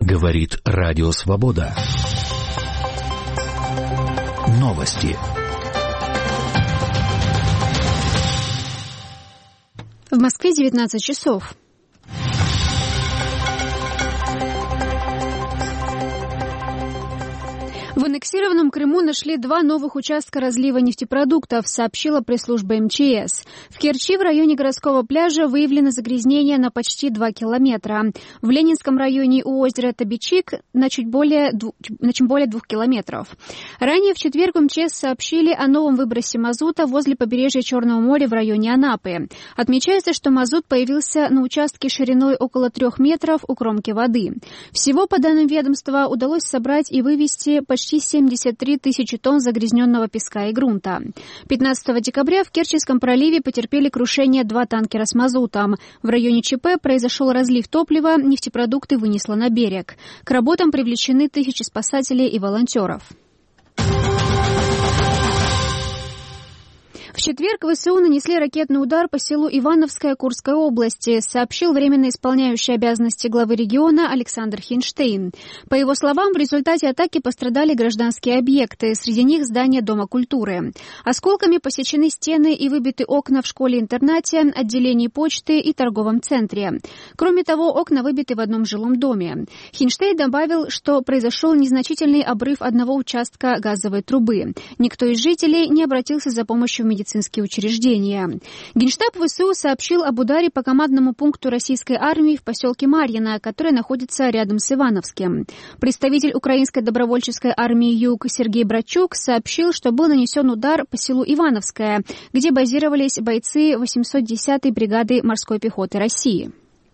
Говорит Радио Свобода. Новости. В Москве 19 часов. В аннексированном Крыму нашли 2 новых участка разлива нефтепродуктов, сообщила пресс-служба МЧС. В Керчи в районе городского пляжа выявлено загрязнение на почти 2 километра. В Ленинском районе у озера Табичик на чуть более 2 километров. Ранее в четверг в МЧС сообщили о новом выбросе мазута возле побережья Черного моря в районе Анапы. Отмечается, что мазут появился на участке шириной около 3 метров у кромки воды. Всего, по данным ведомства, удалось собрать и вывести почти 73 тысячи тонн загрязненного песка и грунта. 15 декабря в Керченском проливе потерпели крушение 2 танкера с мазутом. В районе ЧП произошел разлив топлива, нефтепродукты вынесло на берег. К работам привлечены тысячи спасателей и волонтеров. В четверг ВСУ нанесли ракетный удар по селу Ивановское Курской области, сообщил временно исполняющий обязанности главы региона Александр Хинштейн. По его словам, в результате атаки пострадали гражданские объекты, среди них здание Дома культуры. Осколками посечены стены и выбиты окна в школе-интернате, отделении почты и торговом центре. Кроме того, окна выбиты в одном жилом доме. Хинштейн добавил, что произошел незначительный обрыв одного участка газовой трубы. Никто из жителей не обратился за помощью в медицинские учреждения. Генштаб ВСУ сообщил об ударе по командному пункту российской армии в поселке Марьино, который находится рядом с Ивановским. Представитель Украинской добровольческой армии Юг Сергей Брачук сообщил, что был нанесен удар по селу Ивановское, где базировались бойцы 810-й бригады морской пехоты России.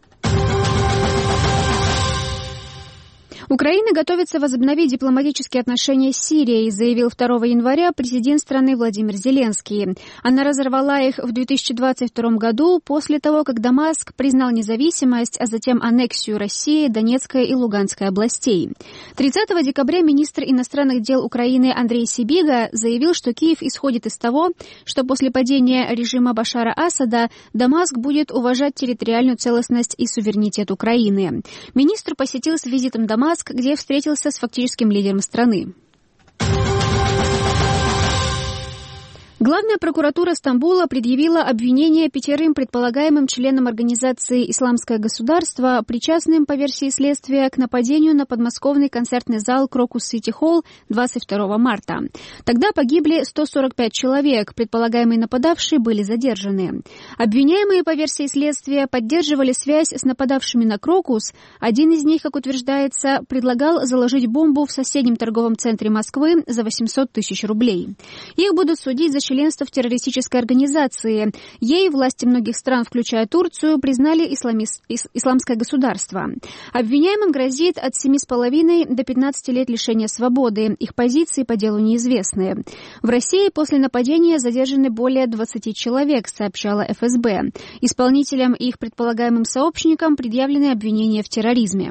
Украина готовится возобновить дипломатические отношения с Сирией, заявил 2 января президент страны Владимир Зеленский. Она разорвала их в 2022 году после того, как Дамаск признал независимость, а затем аннексию России, Донецкой и Луганской областей. 30 декабря министр иностранных дел Украины Андрей Сибига заявил, что Киев исходит из того, что после падения режима Башара Асада Дамаск будет уважать территориальную целостность и суверенитет Украины. Министр посетил с визитом Дамаск, где встретился с фактическим лидером страны. Главная прокуратура Стамбула предъявила обвинение 5 предполагаемым членам организации «Исламское государство», причастным, по версии следствия, к нападению на подмосковный концертный зал «Крокус Сити Холл» 22 марта. Тогда погибли 145 человек, предполагаемые нападавшие были задержаны. Обвиняемые, по версии следствия, поддерживали связь с нападавшими на «Крокус». Один из них, как утверждается, предлагал заложить бомбу в соседнем торговом центре Москвы за 800 тысяч рублей. Их будут судить за членство в террористической организации. Ей власти многих стран, включая Турцию, признали исламское государство. Обвиняемым грозит от 7,5 до 15 лет лишения свободы. Их позиции по делу неизвестны. В России после нападения задержаны более 20 человек, сообщала ФСБ. Исполнителям и их предполагаемым сообщникам предъявлены обвинения в терроризме.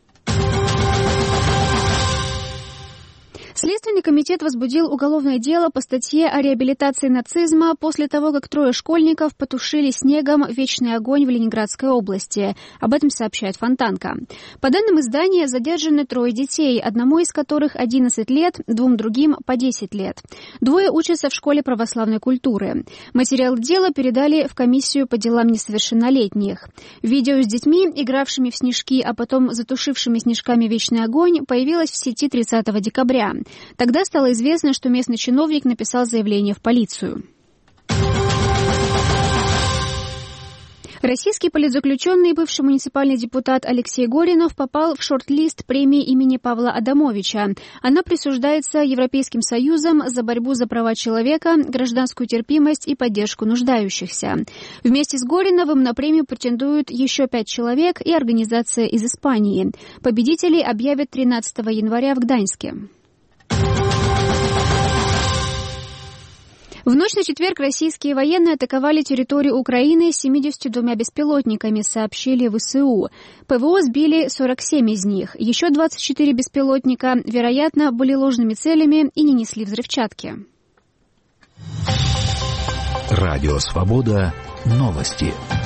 Следственный комитет возбудил уголовное дело по статье о реабилитации нацизма после того, как 3 школьников потушили снегом вечный огонь в Ленинградской области. Об этом сообщает Фонтанка. По данным издания, задержаны 3 детей, одному из которых 11 лет, 2 другим по 10 лет. 2 учатся в школе православной культуры. Материал дела передали в комиссию по делам несовершеннолетних. Видео с детьми, игравшими в снежки, а потом затушившими снежками вечный огонь, появилось в сети 30 декабря. Тогда стало известно, что местный чиновник написал заявление в полицию. Российский политзаключенный и бывший муниципальный депутат Алексей Горинов попал в шорт-лист премии имени Павла Адамовича. Она присуждается Европейским Союзом за борьбу за права человека, гражданскую терпимость и поддержку нуждающихся. Вместе с Гориновым на премию претендуют еще 5 человек и организация из Испании. Победителей объявят 13 января в Гданьске. В ночь на четверг российские военные атаковали территорию Украины 72 беспилотниками, сообщили ВСУ. ПВО сбили 47 из них. Еще 24 беспилотника, вероятно, были ложными целями и не несли взрывчатки. Радио Свобода. Новости.